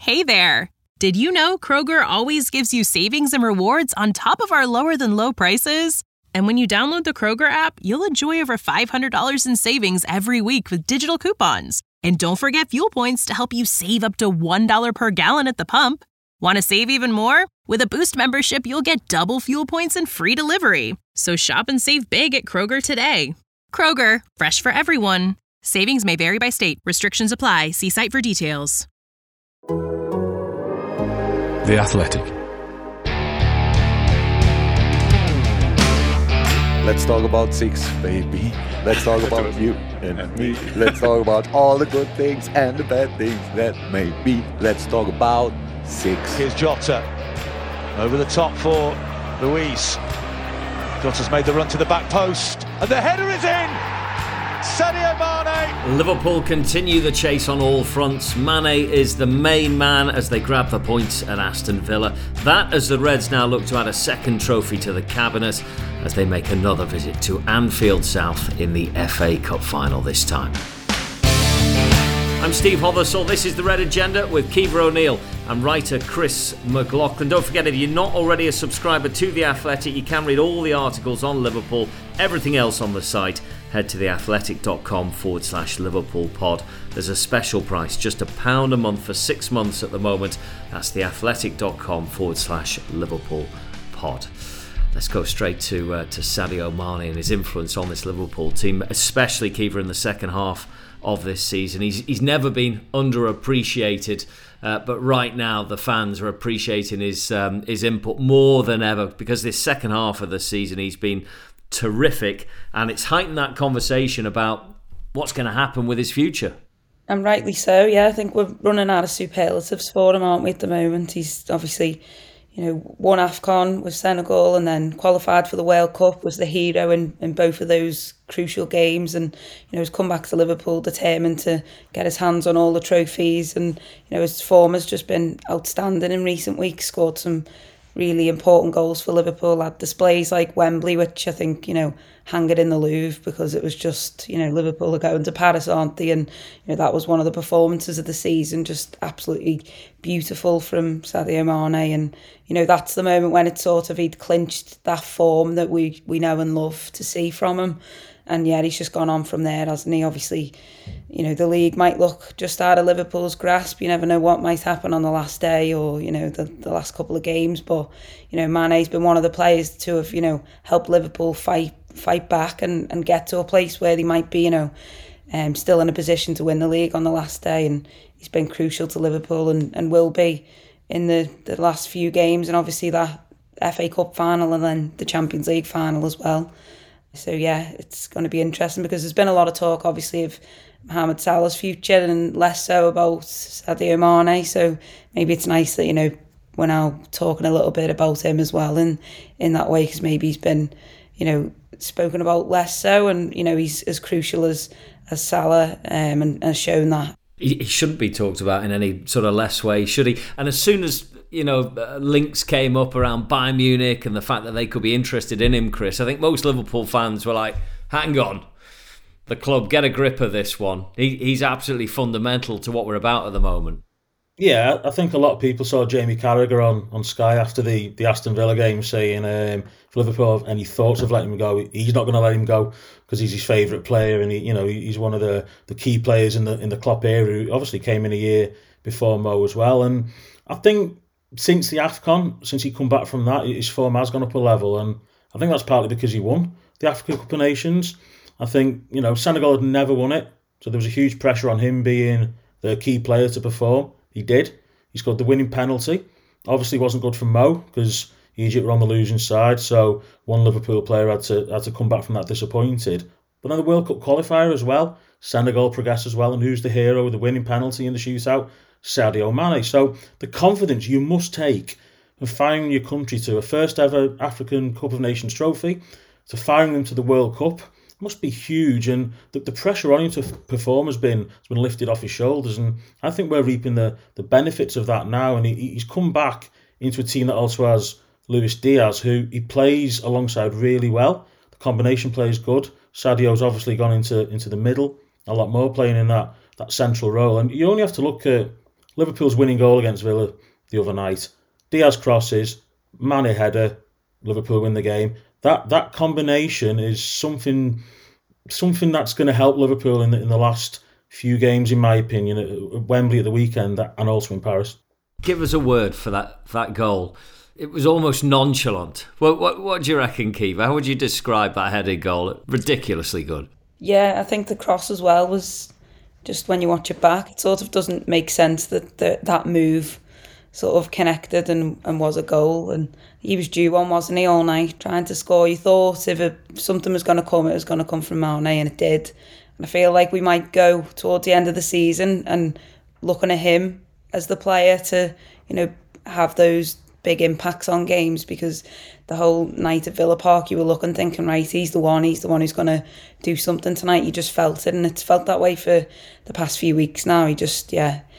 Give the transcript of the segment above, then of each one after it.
Hey there! Did you know Kroger always gives you savings and rewards on top of our lower-than-low prices? And when you download the Kroger app, you'll enjoy over $500 in savings every week with digital coupons. And don't forget fuel points to help you save up to $1 per gallon at the pump. Want to save even more? With a Boost membership, you'll get double fuel points and free delivery. So shop and save big at Kroger today. Kroger, fresh for everyone. Savings may vary by state. Restrictions apply. See site for details. The Athletic. Let's talk about six, baby. Let's talk about you and me. Let's talk about all the good things and the bad things that may be. Let's talk about six. Here's Jota over the top for Luiz. Jota's made the run to the back post and the header is in. Sadio Mane. Liverpool continue the chase on all fronts. Mane is the main man as they grab the points at Aston Villa. That as the Reds now look to add a second trophy to the cabinet as they make another visit to Anfield South in the FA Cup final this time. I'm Steve Hothersall. This is The Red Agenda with Kiva O'Neill and writer Chris McLaughlin. Don't forget, if you're not already a subscriber to The Athletic, you can read all the articles on Liverpool, everything else on the site. Head to theathletic.com/Liverpool pod. There's a special price, just £1 a month for 6 months at the moment. That's theathletic.com/Liverpool pod. Let's go straight to Sadio Mane and his influence on this Liverpool team, especially Kiva in the second half of this season. He's never been underappreciated, but right now the fans are appreciating his input more than ever because this second half of the season he's been terrific, and it's heightened that conversation about what's going to happen with his future. And rightly so, yeah. I think we're running out of superlatives for him, aren't we, at the moment? He's obviously, won AFCON with Senegal and then qualified for the World Cup, was the hero in both of those crucial games, and has come back to Liverpool determined to get his hands on all the trophies, and his form has just been outstanding in recent weeks. Scored some really important goals for Liverpool at displays like Wembley, which I think, hang it in the Louvre because it was just, Liverpool are going to Paris, aren't they? And, that was one of the performances of the season, just absolutely beautiful from Sadio Mane. And, that's the moment when it sort of he'd clinched that form that we know and love to see from him. And yeah, he's just gone on from there, hasn't he? Obviously, the league might look just out of Liverpool's grasp. You never know what might happen on the last day or, the last couple of games. But, Mane's been one of the players to have, helped Liverpool fight back and get to a place where they might be, still in a position to win the league on the last day. And he's been crucial to Liverpool and will be in the last few games. And obviously that FA Cup final and then the Champions League final as well. So yeah, it's going to be interesting because there's been a lot of talk, obviously, of Mohamed Salah's future and less so about Sadio Mane. So maybe it's nice that we're now talking a little bit about him as well in that way, because maybe he's been spoken about less so, and he's as crucial as Salah and has shown that. He shouldn't be talked about in any sort of less way, should he? And as soon as links came up around Bayern Munich and the fact that they could be interested in him, Chris, I think most Liverpool fans were like, hang on, the club, get a grip of this one. He's absolutely fundamental to what we're about at the moment. Yeah, I think a lot of people saw Jamie Carragher on Sky after the Aston Villa game saying if Liverpool have any thoughts of letting him go, he's not going to let him go because he's his favourite player, and he's one of the key players in the Klopp era, who obviously came in a year before Mo as well. And I think since the AFCON, since he come back from that, his form has gone up a level, and I think that's partly because he won the African Cup of Nations. I think, Senegal had never won it, so there was a huge pressure on him being the key player to perform. He did. He scored the winning penalty. Obviously wasn't good for Mo because Egypt were on the losing side, so one Liverpool player had to come back from that disappointed. But then the World Cup qualifier as well, Senegal progressed as well, and who's the hero with the winning penalty in the shootout? Sadio Mane. So the confidence you must take of firing your country to a first ever African Cup of Nations trophy, to firing them to the World Cup, must be huge, and the pressure on him to perform has been lifted off his shoulders, and I think we're reaping the benefits of that now. And he's come back into a team that also has Luis Diaz, who he plays alongside really well. The combination play is good. Sadio's obviously gone into the middle a lot more, playing in that central role, and you only have to look at Liverpool's winning goal against Villa the other night, Diaz crosses, Mane header, Liverpool win the game. That combination is something that's going to help Liverpool in the last few games, in my opinion, at Wembley at the weekend and also in Paris. Give us a word for that goal. It was almost nonchalant. What do you reckon, Keith? How would you describe that headed goal? Ridiculously good. Yeah, I think the cross as well was just, when you watch it back, it sort of doesn't make sense that that move sort of connected and was a goal. And he was due one, wasn't he, all night, trying to score. You thought if something was going to come, it was going to come from Mane, and it did. And I feel like we might go towards the end of the season and looking at him as the player to, have those big impacts on games, because the whole night at Villa Park you were looking, thinking, right, he's the one who's going to do something tonight. You just felt it, and it's felt that way for the past few weeks now. He just,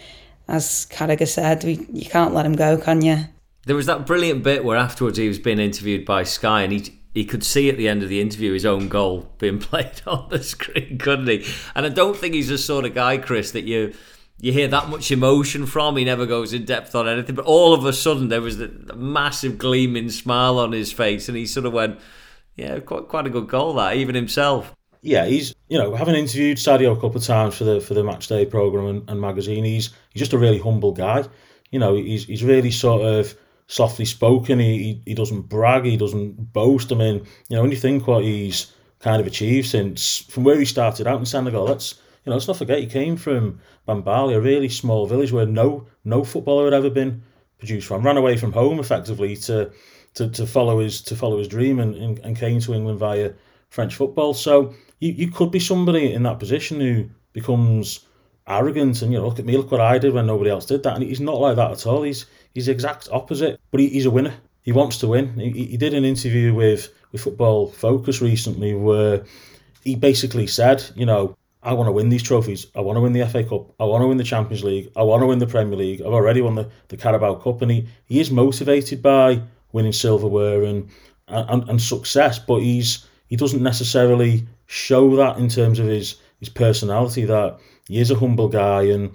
as Carragher said, you can't let him go, can you? There was that brilliant bit where afterwards he was being interviewed by Sky, and he could see at the end of the interview his own goal being played on the screen, couldn't he? And I don't think he's the sort of guy, Chris, that you hear that much emotion from. He never goes in depth on anything, but all of a sudden there was a massive gleaming smile on his face, and he sort of went, yeah, quite a good goal, that, even himself. Yeah, he's, having interviewed Sadio a couple of times for the Matchday programme and magazine, he's just a really humble guy. He's really sort of softly spoken. He doesn't brag, he doesn't boast. I mean, when you think what he's kind of achieved from where he started out in Senegal, let's not forget he came from Bambali, a really small village where no footballer had ever been produced from. Ran away from home effectively to follow his dream and came to England via French football. So you could be somebody in that position who becomes arrogant and look at me, look what I did when nobody else did that. And he's not like that at all. He's the exact opposite. But he's a winner. He wants to win. He did an interview with Football Focus recently where he basically said, I want to win these trophies. I want to win the FA Cup. I want to win the Champions League. I want to win the Premier League. I've already won the Carabao Cup. And he is motivated by winning silverware and success, but he doesn't necessarily show that in terms of his personality, that he is a humble guy. And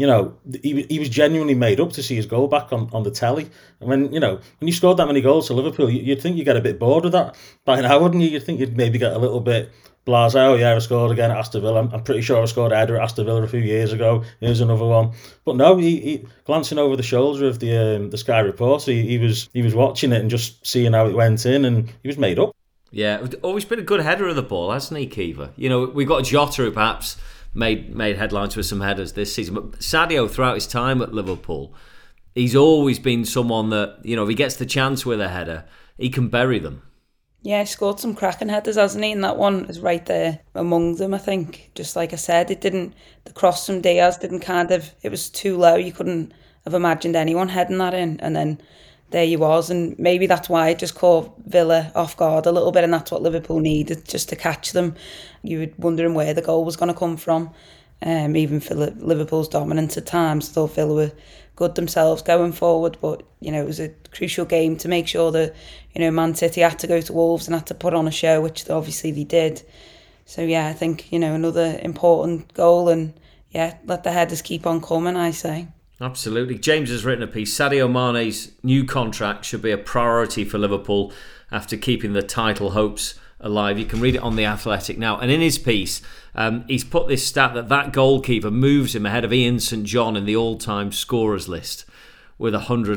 he was genuinely made up to see his goal back on the telly. And when you scored that many goals to Liverpool, you'd think you'd get a bit bored of that by now, wouldn't you? You'd think you'd maybe get a little bit blasé. Oh yeah, I scored again at Aston Villa. I'm pretty sure I scored a header at Aston Villa a few years ago. Here's another one. But no, he glancing over the shoulder of the Sky reporter, he was watching it and just seeing how it went in, and he was made up. Yeah, always been a good header of the ball, hasn't he, Kiva? We've got Jota, who perhaps made headlines with some headers this season, but Sadio, throughout his time at Liverpool, he's always been someone that, if he gets the chance with a header, he can bury them. Yeah, he scored some cracking headers, hasn't he? And that one is right there among them, I think. Just like I said, the cross from Diaz it was too low. You couldn't have imagined anyone heading that in. And then there he was. And maybe that's why it just caught Villa off guard a little bit. And that's what Liverpool needed, just to catch them. You were wondering where the goal was going to come from. Even for Liverpool's dominance at times. I thought Villa were good themselves going forward, but it was a crucial game to make sure that Man City had to go to Wolves and had to put on a show, which obviously they did. So yeah, I think another important goal, and yeah, let the headers keep on coming, I say. Absolutely. James has written a piece. Sadio Mane's new contract should be a priority for Liverpool after keeping the title hopes alive. You can read it on The Athletic now. And in his piece, he's put this stat that goalkeeper moves him ahead of Ian St John in the all-time scorers list with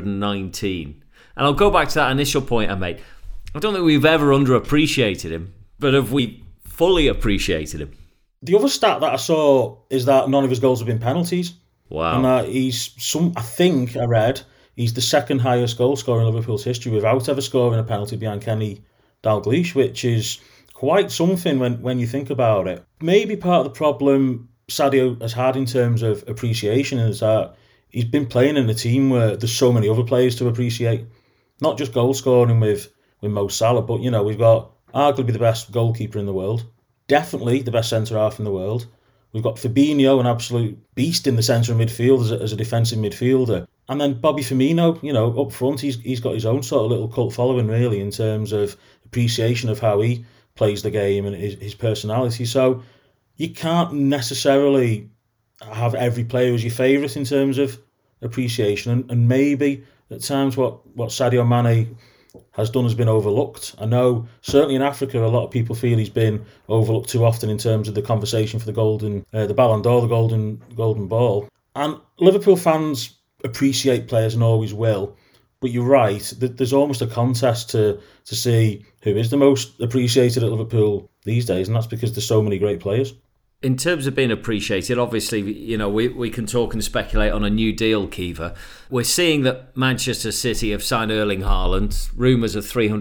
119. And I'll go back to that initial point I made. I don't think we've ever underappreciated him, but have we fully appreciated him? The other stat that I saw is that none of his goals have been penalties. Wow. And that I think I read, he's the second highest goal scorer in Liverpool's history without ever scoring a penalty behind Kenny Dalglish, which is quite something when you think about it. Maybe part of the problem Sadio has had in terms of appreciation is that he's been playing in a team where there's so many other players to appreciate. Not just goal scoring with Mo Salah, but we've got arguably the best goalkeeper in the world, definitely the best centre half in the world. We've got Fabinho, an absolute beast in the centre of midfield as a defensive midfielder. And then Bobby Firmino, up front, he's got his own sort of little cult following, really, in terms of appreciation of how he plays the game and his personality. So you can't necessarily have every player as your favourite in terms of appreciation, and maybe at times what Sadio Mane has done has been overlooked. I know certainly in Africa a lot of people feel he's been overlooked too often in terms of the conversation for the Ballon d'Or, the golden ball. And Liverpool fans appreciate players and always will. But you're right, there's almost a contest to see who is the most appreciated at Liverpool these days, and that's because there's so many great players. In terms of being appreciated, obviously, we can talk and speculate on a new deal, Kiva. We're seeing that Manchester City have signed Erling Haaland, rumours of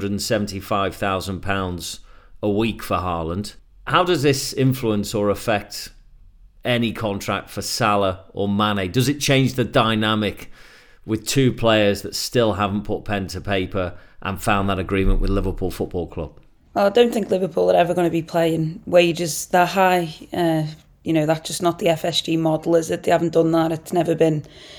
£375,000 a week for Haaland. How does this influence or affect any contract for Salah or Mane? Does it change the dynamic with two players that still haven't put pen to paper and found that agreement with Liverpool Football Club? Well, I don't think Liverpool are ever going to be paying wages that high. That's just not the FSG model, is it? They haven't done that. It's never been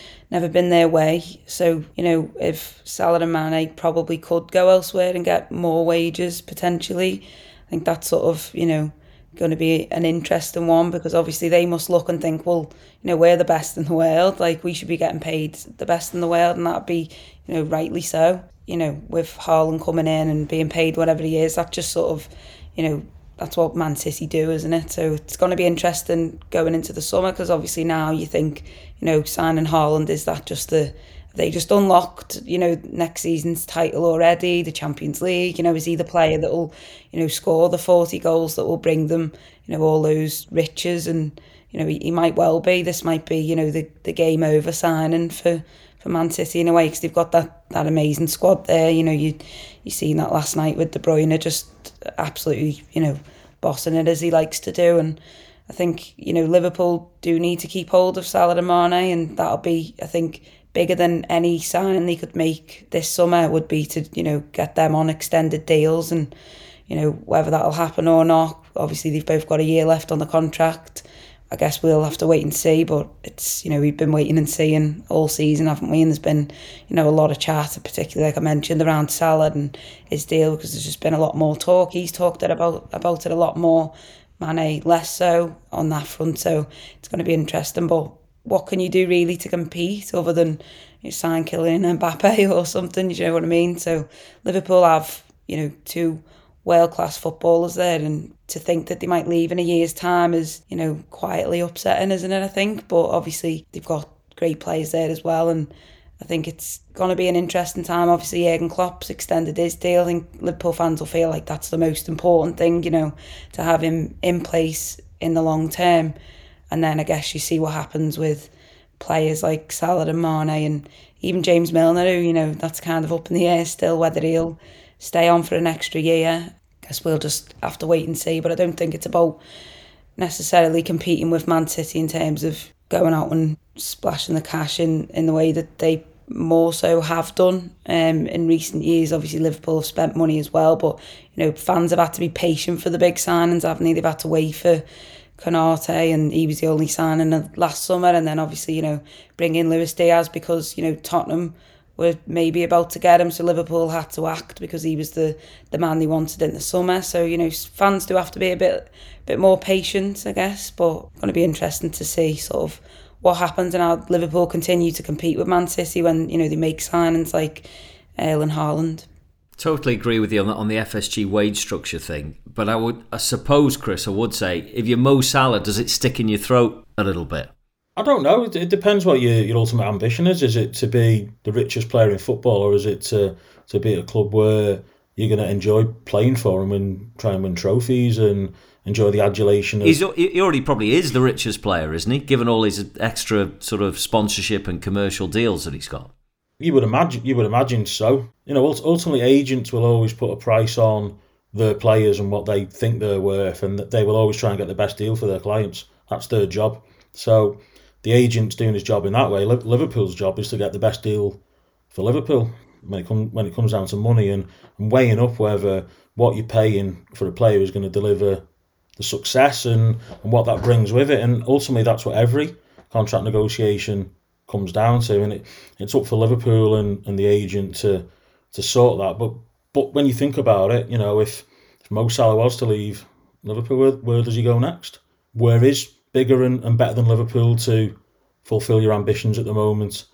their way. So, if Salah and Mane probably could go elsewhere and get more wages potentially, I think that's sort of, going to be an interesting one, because obviously they must look and think, well, we're the best in the world. Like, we should be getting paid the best in the world, and that'd be, rightly so. With Haaland coming in and being paid whatever he is, that just sort of, that's what Man City do, isn't it? So it's going to be interesting going into the summer, because obviously now you think, signing Haaland, is that just they just unlocked, next season's title already, the Champions League? Is he the player that will, score the 40 goals that will bring them, all those riches? And, he might well be. This might be, the game over signing for Man City in a way, because they've got that amazing squad there. You seen that last night with De Bruyne just absolutely, bossing it as he likes to do. And I think, Liverpool do need to keep hold of Salah and Mane, and that'll be, I think, bigger than any signing they could make this summer would be to, get them on extended deals. And, whether that'll happen or not, obviously they've both got a year left on the contract. I guess we'll have to wait and see, but it's, we've been waiting and seeing all season, haven't we? And there's been, a lot of chat, particularly like I mentioned, around Salah and his deal, because there's just been a lot more talk. He's talked about it a lot more, Mane less so on that front. So it's going to be interesting. But what can you do really to compete other than sign Kylian Mbappe or something? You know what I mean? So Liverpool have, two world-class footballers there, and to think that they might leave in a year's time is, quietly upsetting, isn't it, I think? But obviously they've got great players there as well, and I think it's going to be an interesting time. Obviously Jurgen Klopp's extended his deal. I think Liverpool fans will feel like that's the most important thing, to have him in place in the long term. And then I guess you see what happens with players like Salah and Mane, and even James Milner, who, that's kind of up in the air still, whether he'll stay on for an extra year. I guess we'll just have to wait and see. But I don't think it's about necessarily competing with Man City in terms of going out and splashing the cash in the way that they more so have done in recent years. Obviously Liverpool have spent money as well, but fans have had to be patient for the big signings, haven't they? They've had to wait for Konate, and he was the only signing last summer, and then obviously bring in Luis Diaz because Tottenham were maybe about to get him, so Liverpool had to act because he was the man they wanted in the summer. So fans do have to be a bit more patient, I guess. But going to be interesting to see sort of what happens and how Liverpool continue to compete with Man City when they make signings like Erling Haaland. Totally agree with you on the FSG wage structure thing, but I suppose, Chris, I would say, if you're Mo Salah, does it stick in your throat a little bit? I don't know. It depends what your ultimate ambition is. Is it to be the richest player in football, or is it to be at a club where you're going to enjoy playing for and try and win trophies and enjoy the adulation? He already probably is the richest player, isn't he? Given all his extra sort of sponsorship and commercial deals that he's got. You would imagine so. Ultimately, agents will always put a price on their players and what they think they're worth, and they will always try and get the best deal for their clients. That's their job. So the agent's doing his job in that way. Liverpool's job is to get the best deal for Liverpool when it comes down to money and weighing up whether what you're paying for a player is going to deliver the success and what that brings with it. And ultimately, that's what every contract negotiation comes down to. And it's up for Liverpool and the agent to sort that. But when you think about it, if Mo Salah was to leave Liverpool, where does he go next? Where is bigger and better than Liverpool to fulfil your ambitions at the moment?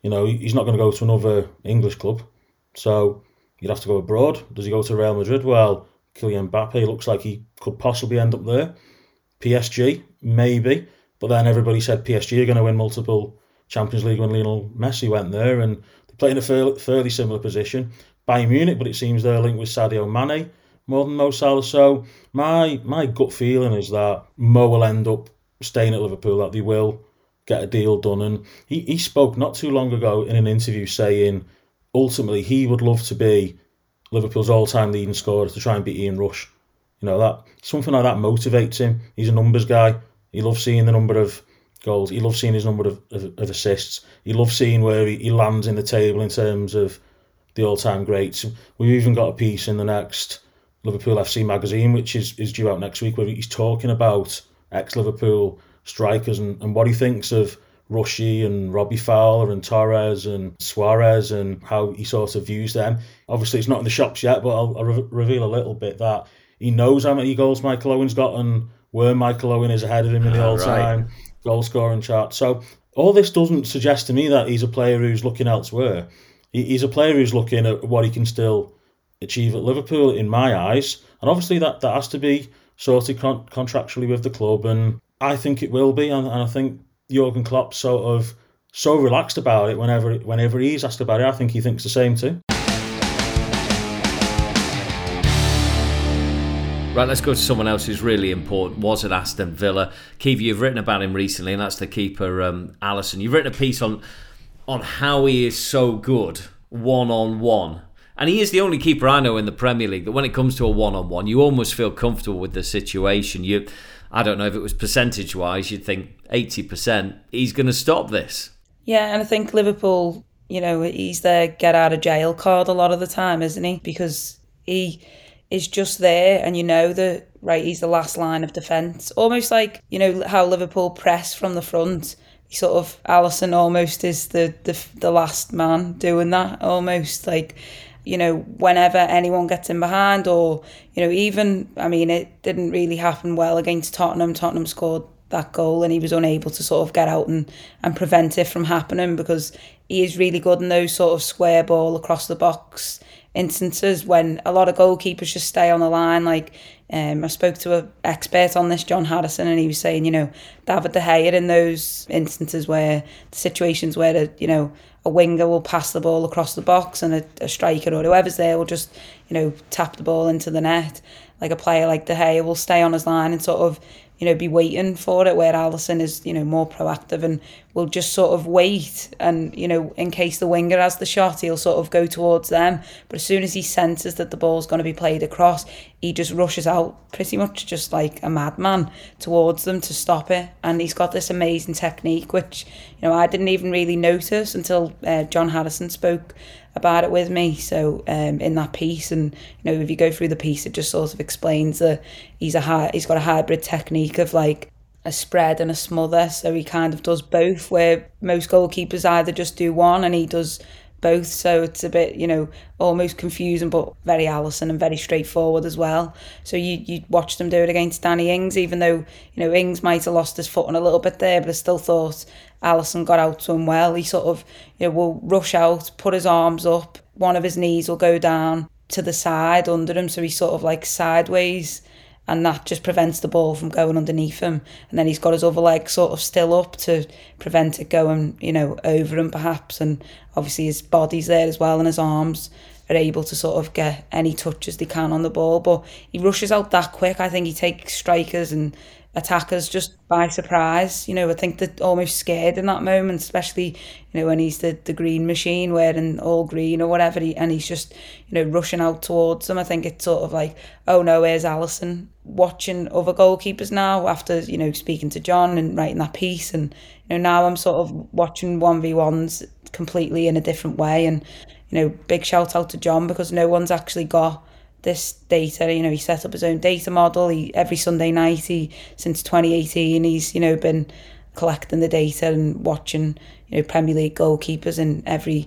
You know, he's not going to go to another English club. So you'd have to go abroad. Does he go to Real Madrid? Well, Kylian Mbappe looks like he could possibly end up there. PSG, maybe. But then everybody said PSG are going to win multiple Champions League when Lionel Messi went there, and they play in a fairly similar position. Bayern Munich, but it seems they're linked with Sadio Mane more than Mo Salah. So my gut feeling is that Mo will end up staying at Liverpool, that they will get a deal done. And he spoke not too long ago in an interview saying ultimately he would love to be Liverpool's all-time leading scorer to try and beat Ian Rush. You know, that something like that motivates him. He's a numbers guy. He loves seeing the number of goals. He loves seeing his number of assists. He loves seeing where he lands in the table in terms of the all-time greats. We've even got a piece in the next Liverpool FC magazine, which is due out next week, where he's talking about ex-Liverpool strikers and what he thinks of Rushy and Robbie Fowler and Torres and Suarez and how he sort of views them. Obviously, it's not in the shops yet, but I'll reveal a little bit that he knows how many goals Michael Owen's got and where Michael Owen is ahead of him in the all-time goal scoring chart. So all this doesn't suggest to me that he's a player who's looking elsewhere. He's a player who's looking at what he can still achieve at Liverpool, in my eyes. And obviously that has to be sorted contractually with the club, and I think it will be. And I think Jurgen Klopp's sort of so relaxed about it whenever he's asked about it. I think he thinks the same too. Right, let's go to someone else who's really important. Was at Aston Villa. Keith, you've written about him recently, and that's the keeper, Alisson. You've written a piece on how he is so good one-on-one. And he is the only keeper I know in the Premier League that when it comes to a one-on-one, you almost feel comfortable with the situation. I don't know if it was percentage-wise, you'd think 80%, he's going to stop this. Yeah, and I think Liverpool, you know, he's their get-out-of-jail card a lot of the time, isn't he? Because he is just there, and you know that, right, he's the last line of defence. Almost like, you know, how Liverpool press from the front. Sort of, Alisson almost is the last man doing that, almost. Like, you know, whenever anyone gets in behind, or, you know, even, I mean, it didn't really happen well against Tottenham. Tottenham scored that goal and he was unable to sort of get out and prevent it from happening, because he is really good in those sort of square ball across the box instances when a lot of goalkeepers just stay on the line. Like, I spoke to an expert on this, John Harrison, and he was saying, you know, David De Gea in those instances where the situations where, you know, a winger will pass the ball across the box and a striker or whoever's there will just, you know, tap the ball into the net. Like a player like De Gea will stay on his line and sort of, you know, be waiting for it, where Alisson is, you know, more proactive and will just sort of wait, and, you know, in case the winger has the shot, he'll sort of go towards them. But as soon as he senses that the ball's going to be played across, he just rushes out pretty much just like a madman towards them to stop it. And he's got this amazing technique, which, you know, I didn't even really notice until John Harrison spoke about it with me. So in that piece, and, you know, if you go through the piece, it just sort of explains that he's got a hybrid technique of like a spread and a smother. So he kind of does both, where most goalkeepers either just do one and he does both. So it's a bit, you know, almost confusing, but very Alisson and very straightforward as well. So you watched them do it against Danny Ings, even though, you know, Ings might have lost his footing a little bit there, but I still thought Alisson got out to him well. He sort of, you know, will rush out, put his arms up, one of his knees will go down to the side under him, so he's sort of like sideways, and that just prevents the ball from going underneath him. And then he's got his other leg sort of still up to prevent it going, you know, over him perhaps. And obviously his body's there as well, and his arms are able to sort of get any touches they can on the ball. But he rushes out that quick. I think he takes strikers and attackers just by surprise. You know, I think they're almost scared in that moment, especially, you know, when he's the green machine wearing all green or whatever, and he's just, you know, rushing out towards them. I think it's sort of like, oh no, here's Alisson. Watching other goalkeepers now, after, you know, speaking to John and writing that piece, and, you know, now I'm sort of watching 1v1s completely in a different way. And, you know, big shout out to John, because no one's actually got this data. You know, he set up his own data model. Every Sunday night, since 2018, he's, you know, been collecting the data and watching, you know, Premier League goalkeepers in every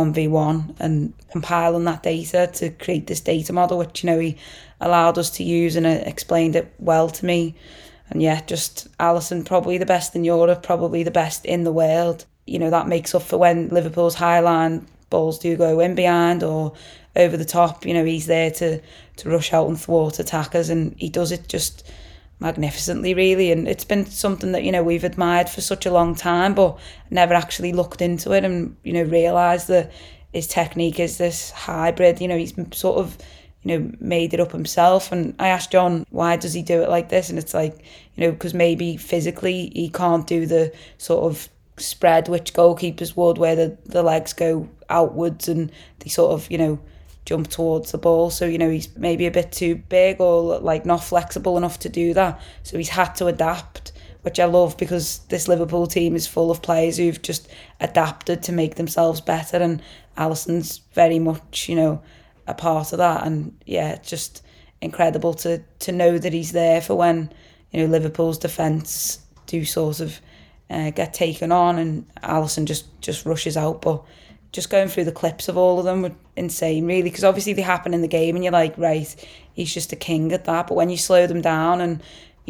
1v1 and compiling that data to create this data model, which, you know, he allowed us to use, and explained it well to me. And yeah, just Alisson, probably the best in Europe, probably the best in the world. that makes up for when Liverpool's high line balls do go in behind or over the top. He's there to rush out and thwart attackers, and he does it just magnificently, really. And it's been something that we've admired for such a long time, but never actually looked into it and realised that his technique is this hybrid. He's sort of made it up himself. And I asked John, why does he do it like this? And it's like, because maybe physically he can't do the sort of spread which goalkeepers would, where the legs go outwards and they sort of jump towards the ball. So he's maybe a bit too big or like not flexible enough to do that, so he's had to adapt, which I love, because this Liverpool team is full of players who've just adapted to make themselves better, and Alisson's very much a part of that. And yeah, it's just incredible to know that he's there for when Liverpool's defence do sort of get taken on and Alisson just rushes out. But just going through the clips of all of them were insane, really, because obviously they happen in the game and you're like, right, he's just a king at that. But when you slow them down, and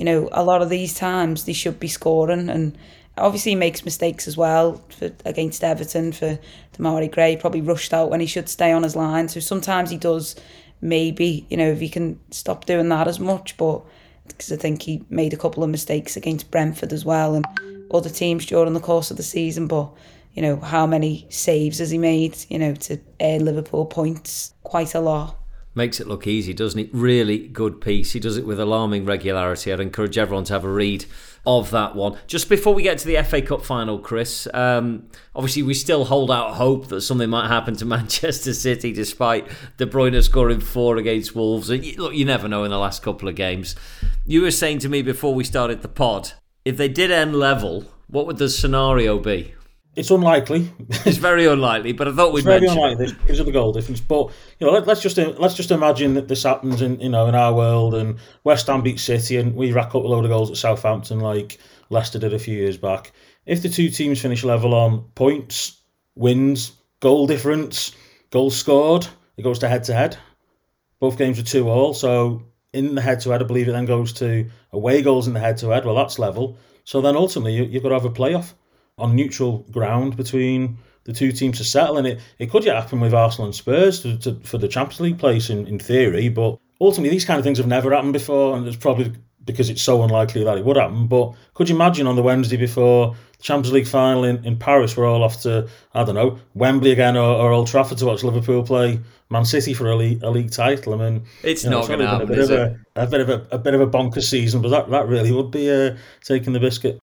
a lot of these times they should be scoring, and obviously he makes mistakes as well against Everton for Demarai Gray, probably rushed out when he should stay on his line. So sometimes he does, maybe, if he can stop doing that as much. But because I think he made a couple of mistakes against Brentford as well and other teams during the course of the season. But how many saves has he made, to earn Liverpool points? Quite a lot. Makes it look easy, doesn't it? Really good piece. He does it with alarming regularity. I'd encourage everyone to have a read of that one. Just before we get to the FA Cup final, Chris, obviously we still hold out hope that something might happen to Manchester City despite De Bruyne scoring 4 against Wolves. Look, you never know in the last couple of games. You were saying to me before we started the pod, if they did end level, what would the scenario be? It's unlikely. It's very unlikely, but I thought we'd mention it. It's very unlikely because of the goal difference. But let's just imagine that this happens in our world, and West Ham beat City, and we rack up a load of goals at Southampton like Leicester did a few years back. If the two teams finish level on points, wins, goal difference, goals scored, it goes to head. Both games are 2-2. So in the head-to-head, I believe it then goes to away goals in the head-to-head. Well, that's level. So then ultimately you've got to have a playoff on neutral ground between the two teams to settle. And it could yet happen with Arsenal and Spurs for the Champions League place in theory, but ultimately these kind of things have never happened before, and it's probably because it's so unlikely that it would happen. But could you imagine on the Wednesday before the Champions League final in Paris, we're all off to, I don't know, Wembley again or Old Trafford to watch Liverpool play Man City for a league title? I mean, it's not going to happen, is it? A bit of a bonkers season, but that really would be taking the biscuit.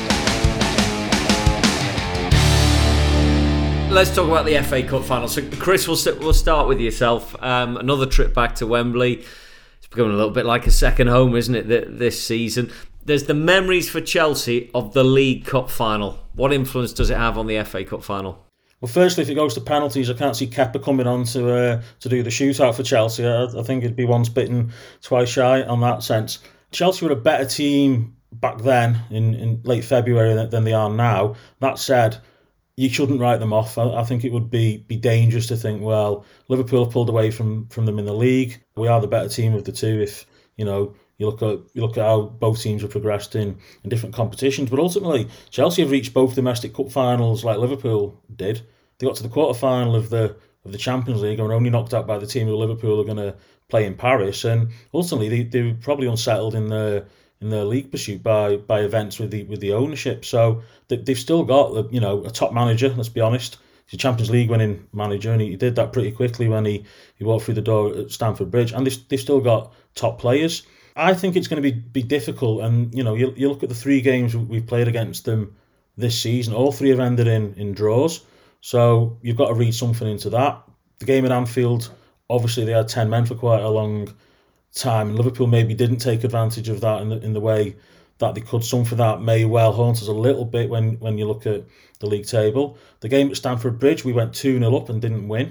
Let's talk about the FA Cup final. So, Chris, we'll start with yourself. Another trip back to Wembley. It's becoming a little bit like a second home, isn't it, this season? There's the memories for Chelsea of the League Cup final. What influence does it have on the FA Cup final? Well, firstly, if it goes to penalties, I can't see Kepa coming on to do the shootout for Chelsea. I think it'd be once bitten, twice shy on that sense. Chelsea were a better team back then in late February than they are now. That said, you shouldn't write them off. I think it would be dangerous to think, well, Liverpool have pulled away from them in the league. We are the better team of the two if, you look at how both teams have progressed in different competitions. But ultimately, Chelsea have reached both domestic cup finals like Liverpool did. They got to the quarter-final of the Champions League and were only knocked out by the team who Liverpool are going to play in Paris. And ultimately, they were probably unsettled in their league pursuit by events with the ownership. So they've still got a top manager. Let's be honest, he's a Champions League winning manager, and he did that pretty quickly when he walked through the door at Stamford Bridge. And they've still got top players. I think it's going to be difficult. And you look at the 3 games we've played against them this season. All 3 have ended in draws. So you've got to read something into that. The game at Anfield, obviously they had 10 men for quite a long time, and Liverpool maybe didn't take advantage of that in the way that they could. Some for that may well haunt us a little bit when you look at the league table. The game at Stamford Bridge, we went 2-0 up and didn't win.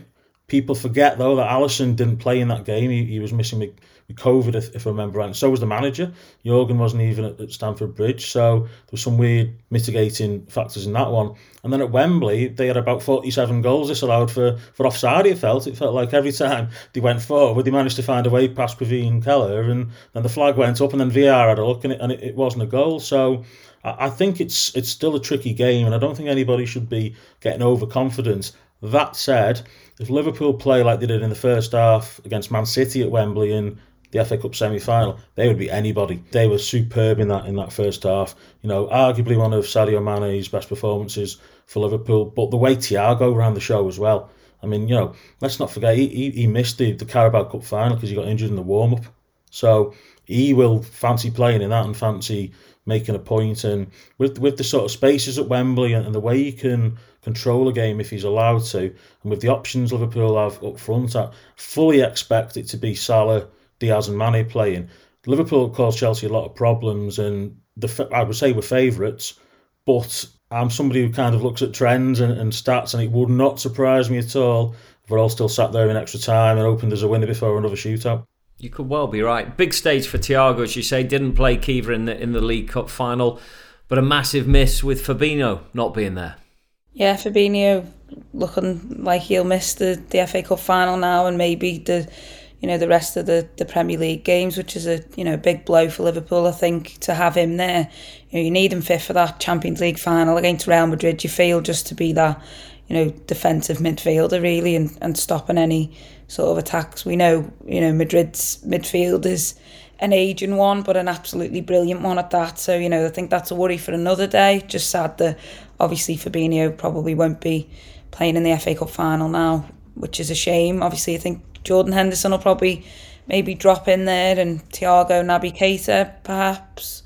People forget, though, that Alisson didn't play in that game. He was missing with COVID, if I remember right. And so was the manager. Jurgen wasn't even at Stamford Bridge. So there was some weird mitigating factors in that one. And then at Wembley, they had about 47 goals disallowed for offside, it felt. It felt like every time they went forward, they managed to find a way past Praveen Keller, and then the flag went up, and then VAR had a look, and it wasn't a goal. So I think it's still a tricky game, and I don't think anybody should be getting overconfident. That said, if Liverpool play like they did in the first half against Man City at Wembley in the FA Cup semi-final, they would be anybody. They were superb in that first half. Arguably one of Sadio Mane's best performances for Liverpool, but the way Thiago ran the show as well. I mean, let's not forget, he missed the Carabao Cup final because he got injured in the warm-up. So he will fancy playing in that and fancy making a point. And with the sort of spaces at Wembley and the way he can control a game if he's allowed to, and with the options Liverpool have up front, I fully expect it to be Salah, Diaz and Mane playing. Liverpool caused Chelsea a lot of problems, and I would say we're favourites, but I'm somebody who kind of looks at trends and stats, and it would not surprise me at all if we're all still sat there in extra time and hoping there's a winner before another shootout. You could well be right. Big stage for Thiago, as you say. Didn't play Kiva in the League Cup final, but a massive miss with Fabinho not being there. Yeah, Fabinho looking like he'll miss the FA Cup final now, and maybe the rest of the Premier League games, which is a big blow for Liverpool. I think to have him there, you need him fit for that Champions League final against Real Madrid. You feel just to be that defensive midfielder really, and stopping any sort of attacks. We know Madrid's midfield is an aging one, but an absolutely brilliant one at that. So I think that's a worry for another day. Just sad that obviously Fabinho probably won't be playing in the FA Cup final now, which is a shame. Obviously I think Jordan Henderson will probably maybe drop in there, and Thiago, Naby Keita perhaps.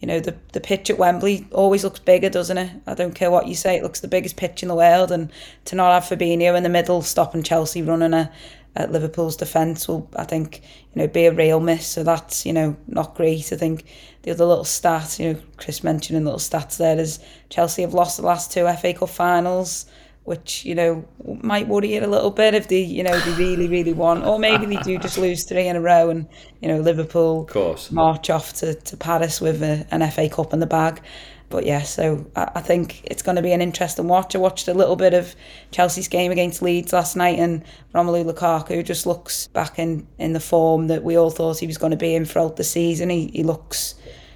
The pitch at Wembley always looks bigger, doesn't it? I don't care what you say, it looks the biggest pitch in the world, and to not have Fabinho in the middle stopping Chelsea running at Liverpool's defence will, I think, be a real miss. So that's, not great. I think the other little stat, Chris mentioning little stats there, is Chelsea have lost the last 2 FA Cup finals, which, might worry you a little bit if they, they really, really want. Or maybe they do just lose 3 in a row and, Liverpool of course march off to Paris with an FA Cup in the bag. But yeah, so I think it's going to be an interesting watch. I watched a little bit of Chelsea's game against Leeds last night, and Romelu Lukaku just looks back in the form that we all thought he was going to be in throughout the season. He looks,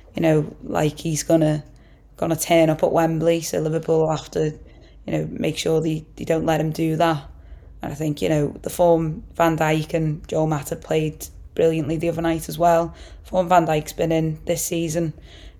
like he's going to turn up at Wembley. So Liverpool will have to, make sure they don't let him do that. And I think, the form Van Dijk and Joel Matip played brilliantly the other night as well. Form Van Dijk's been in this season,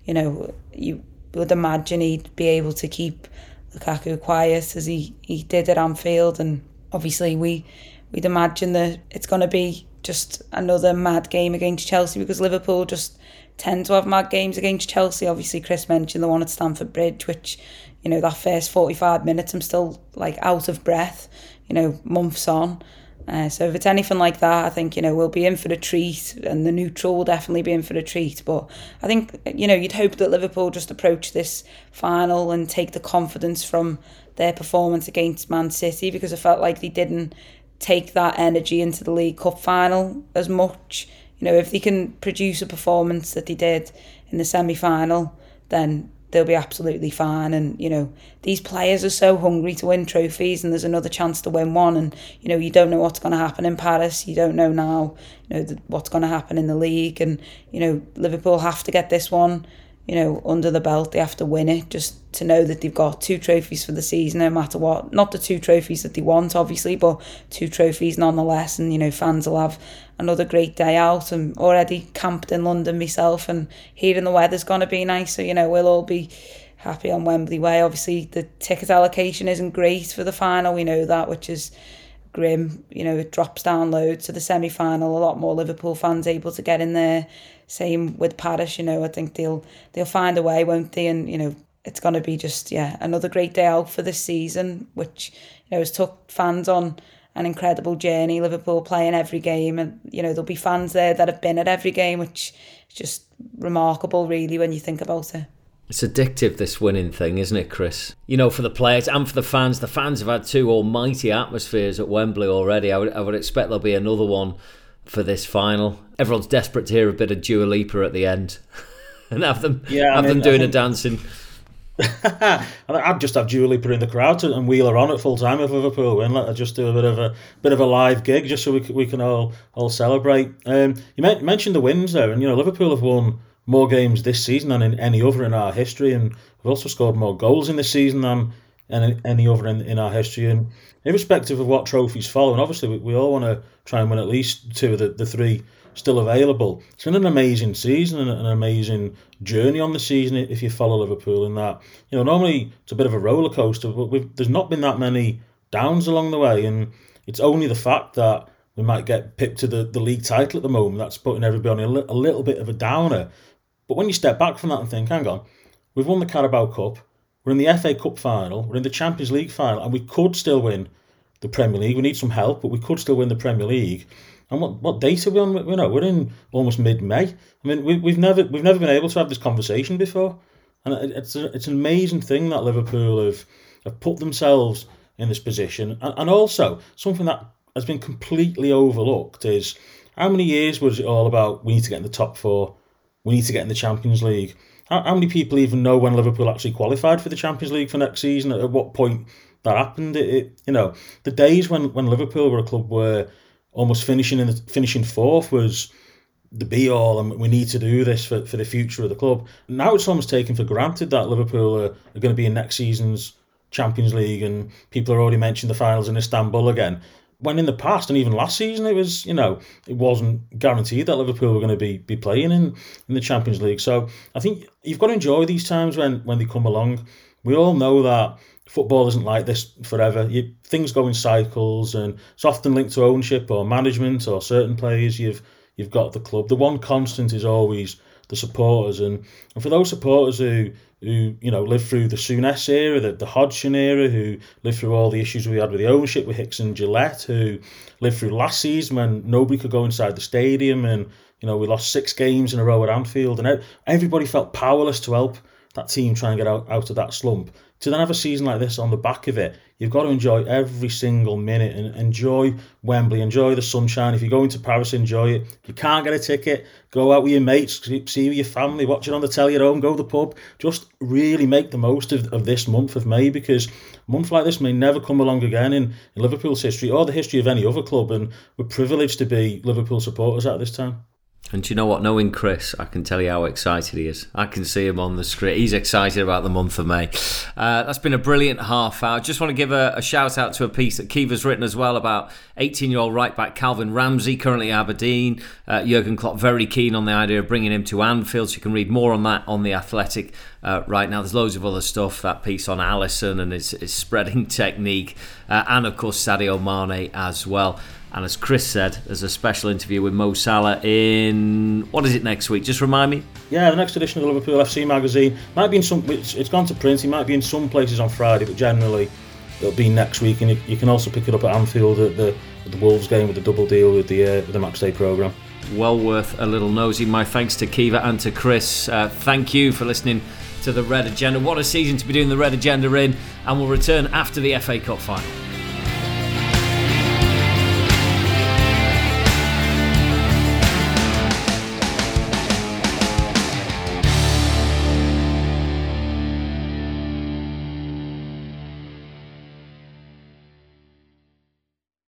you would imagine he'd be able to keep Lukaku quiet as he did at Anfield. And obviously we'd imagine that it's going to be just another mad game against Chelsea, because Liverpool just tend to have mad games against Chelsea. Obviously Chris mentioned the one at Stamford Bridge, which that first 45 minutes I'm still out of breath, months on. So if it's anything like that, I think, we'll be in for the treat, and the neutral will definitely be in for the treat. But I think, you'd hope that Liverpool just approach this final and take the confidence from their performance against Man City, because I felt like they didn't take that energy into the League Cup final as much. If they can produce a performance that they did in the semi-final, then they'll be absolutely fine. And, these players are so hungry to win trophies, and there's another chance to win one. And, you don't know what's going to happen in Paris. You don't know now, what's going to happen in the league. And, Liverpool have to get this one, under the belt. They have to win it just to know that they've got 2 trophies for the season, no matter what. Not the 2 trophies that they want, obviously, but 2 trophies nonetheless. And, fans will have another great day out. I'm already camped in London myself, and hearing the weather's going to be nice. So, we'll all be happy on Wembley Way. Obviously, the ticket allocation isn't great for the final. We know that, which is grim. It drops down loads to the semi-final. A lot more Liverpool fans able to get in there. Same with Paris. I think they'll find a way, won't they? And, it's going to be just, another great day out for this season, which, has took fans on an incredible journey. Liverpool playing every game, and, there'll be fans there that have been at every game, which is just remarkable, really, when you think about it. It's addictive, this winning thing, isn't it, Chris? You know, for the players and for the fans. The fans have had 2 almighty atmospheres at Wembley already. I would expect there'll be another one for this final. Everyone's desperate to hear a bit of Dua Lipa at the end and have them doing a dancing. I'd just have Dua Lipa in the crowd and wheel her on at full time if Liverpool win. Let her just do a bit of a live gig just so we can all celebrate. You mentioned the wins there, and you know Liverpool have won more games this season than in any other in our history, and we've also scored more goals in this season than any other in our history. And irrespective of what trophies follow, and obviously we all want to try and win at least 2 of the 3 still available. It's been an amazing season and an amazing journey on the season if you follow Liverpool in that. You know, normally it's a bit of a roller coaster, but there's not been that many downs along the way, and it's only the fact that we might get pipped to the league title at the moment that's putting everybody on a little bit of a downer. But when you step back from that and think, hang on, we've won the Carabao Cup, we're in the FA Cup final, we're in the Champions League final, and we could still win the Premier League. We need some help, but we could still win the Premier League. And what date are we on? You know, we're in almost mid-May. I mean, we've never been able to have this conversation before, and it's an amazing thing that Liverpool have put themselves in this position. And also something that has been completely overlooked is how many years was it all about? We need to get in the top 4. We need to get in the Champions League. How many people even know when Liverpool actually qualified for the Champions League for next season? At what point that happened? You know, the days when Liverpool were a club where almost finishing 4th was the be-all, and we need to do this for the future of the club. Now it's almost taken for granted that Liverpool are going to be in next season's Champions League, and people are already mentioning the finals in Istanbul again. When in the past, and even last season, it was, you know, it wasn't guaranteed that Liverpool were going to be playing in the Champions League. So I think you've got to enjoy these times when they come along. We all know that football isn't like this forever. Things go in cycles, and it's often linked to ownership or management or certain players. You've got the club. The one constant is always the supporters, and for those supporters who you know lived through the Souness era, the Hodgson era, who lived through all the issues we had with the ownership with Hicks and Gillette, who lived through last season when nobody could go inside the stadium, and you know we lost 6 games in a row at Anfield, and everybody felt powerless to help that team try and get out of that slump. To then have a season like this on the back of it, you've got to enjoy every single minute and enjoy Wembley, enjoy the sunshine. If you're going to Paris, enjoy it. If you can't get a ticket, go out with your mates, see with your family, watch it on the telly at home, go to the pub. Just really make the most of this month of May, because a month like this may never come along again in Liverpool's history or the history of any other club, and we're privileged to be Liverpool supporters at this time. And do you know what? Knowing Chris, I can tell you how excited he is. I can see him on the screen. He's excited about the month of May. That's been a brilliant half hour. Just want to give a shout out to a piece that Kiva's written as well about 18-year-old right back Calvin Ramsey, currently at Aberdeen. Jurgen Klopp very keen on the idea of bringing him to Anfield, so you can read more on that on The Athletic right now. There's loads of other stuff, that piece on Alisson and his spreading technique, and of course Sadio Mane as well. And as Chris said, there's a special interview with Mo Salah in, what is it, next week? Just remind me. Yeah, the next edition of the Liverpool FC magazine. Might be in some, it's gone to print, it might be in some places on Friday, but generally it'll be next week. And you can also pick it up at Anfield at the Wolves game with the double deal with the Matchday programme. Well worth a little nosy. My thanks to Kiva and to Chris. Thank you for listening to The Red Agenda. What a season to be doing The Red Agenda in. And we'll return after the FA Cup final.